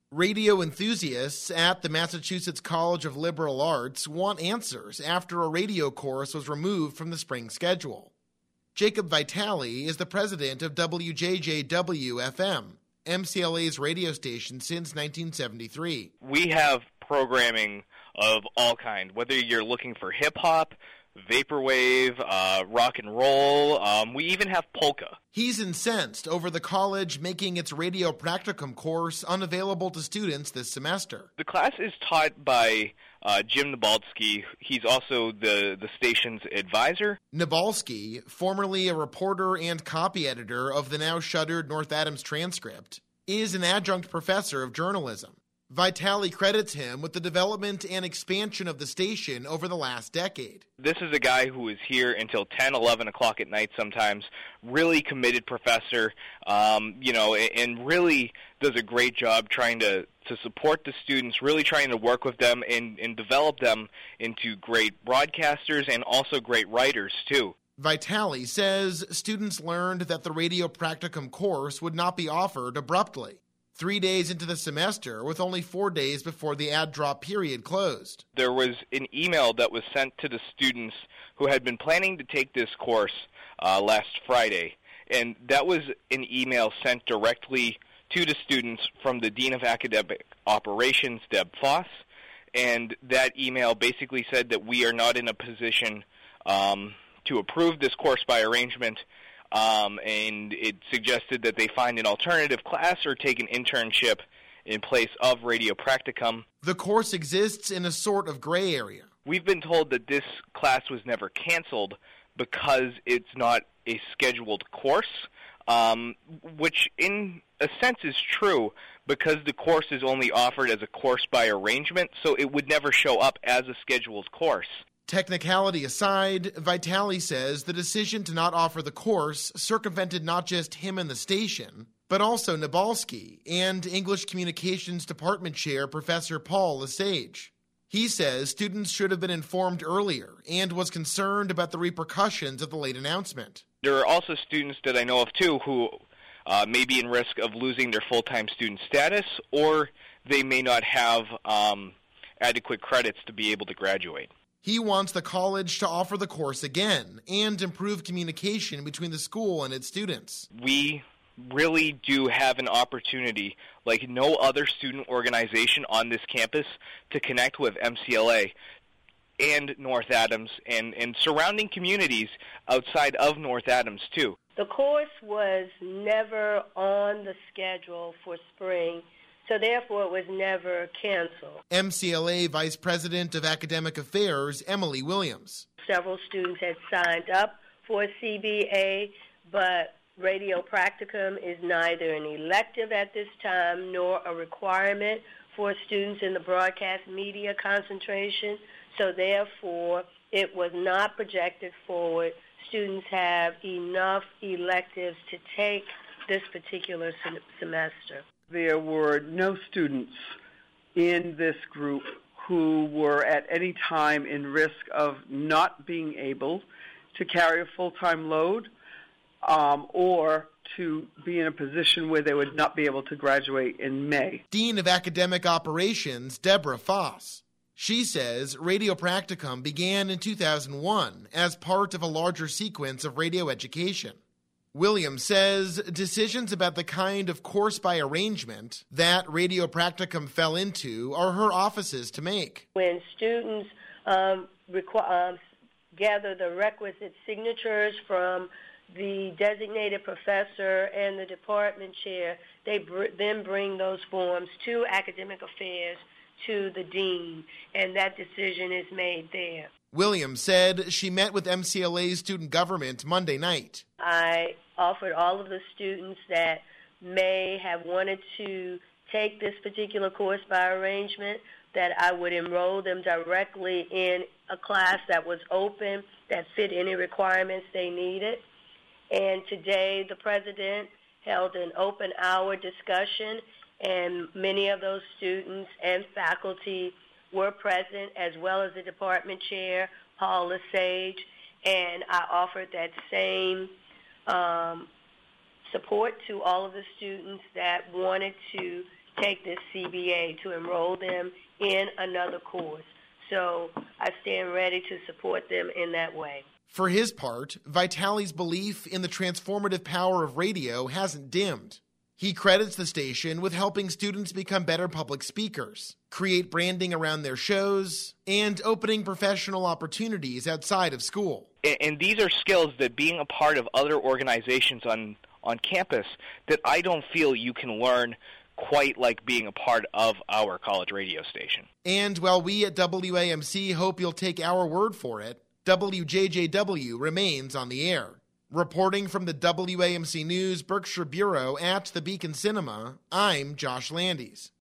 Radio enthusiasts at the Massachusetts College of Liberal Arts want answers after a radio course was removed from the spring schedule. Jacob Vitale is the president of WJJW-FM, MCLA's radio station since 1973. We have programming of all kinds, whether you're looking for hip-hop, vaporwave, rock and roll. We even have polka. He's incensed over the college making its radio practicum course unavailable to students this semester. The class is taught by Jim Nabalski. He's also the station's advisor. Nabalski, formerly a reporter and copy editor of the now shuttered North Adams Transcript, is an adjunct professor of journalism. Vitale credits him with the development and expansion of the station over the last decade. This is a guy who is here until 10, 11 o'clock at night sometimes, really committed professor, and really does a great job trying to support the students, really trying to work with them and develop them into great broadcasters and also great writers, too. Vitale says students learned that the radio practicum course would not be offered abruptly. 3 days into the semester, with only 4 days before the ad drop period closed. There was an email that was sent to the students who had been planning to take this course last Friday, and that was an email sent directly to the students from the Dean of Academic Operations, Deb Foss, and that email basically said that we are not in a position to approve this course by arrangement, and it suggested that they find an alternative class or take an internship in place of radio practicum. The course exists in a sort of gray area. We've been told that this class was never canceled because it's not a scheduled course, which in a sense is true because the course is only offered as a course by arrangement, so it would never show up as a scheduled course. Technicality aside, Vitale says the decision to not offer the course circumvented not just him and the station, but also Nabalski and English Communications Department Chair Professor Paul Lesage. He says students should have been informed earlier and was concerned about the repercussions of the late announcement. There are also students that I know of, too, who may be in risk of losing their full-time student status, or they may not have adequate credits to be able to graduate. He wants the college to offer the course again and improve communication between the school and its students. We really do have an opportunity, like no other student organization on this campus, to connect with MCLA and North Adams and surrounding communities outside of North Adams, too. The course was never on the schedule for spring, so therefore it was never canceled. MCLA Vice President of Academic Affairs, Emily Williams. Several students had signed up for CBA, but radio practicum is neither an elective at this time nor a requirement for students in the broadcast media concentration, so therefore it was not projected forward. Students have enough electives to take this particular semester. There were no students in this group who were at any time in risk of not being able to carry a full-time load or to be in a position where they would not be able to graduate in May. Dean of Academic Operations, Deborah Foss. She says radio practicum began in 2001 as part of a larger sequence of radio education. Williams says decisions about the kind of course by arrangement that radio practicum fell into are her office's to make. When students gather the requisite signatures from the designated professor and the department chair, they then bring those forms to academic affairs, to the dean, and that decision is made there. Williams said she met with MCLA's student government Monday night. I offered all of the students that may have wanted to take this particular course by arrangement that I would enroll them directly in a class that was open, that fit any requirements they needed. And today the president held an open hour discussion, and many of those students and faculty were present, as well as the department chair, Paul Lesage, and I offered that same support to all of the students that wanted to take this CBA, to enroll them in another course. So I stand ready to support them in that way. For his part, Vitale's belief in the transformative power of radio hasn't dimmed. He credits the station with helping students become better public speakers, create branding around their shows, and opening professional opportunities outside of school. And these are skills that, being a part of other organizations on campus, that I don't feel you can learn quite like being a part of our college radio station. And while we at WAMC hope you'll take our word for it, WJJW remains on the air. Reporting from the WAMC News Berkshire Bureau at the Beacon Cinema, I'm Josh Landis.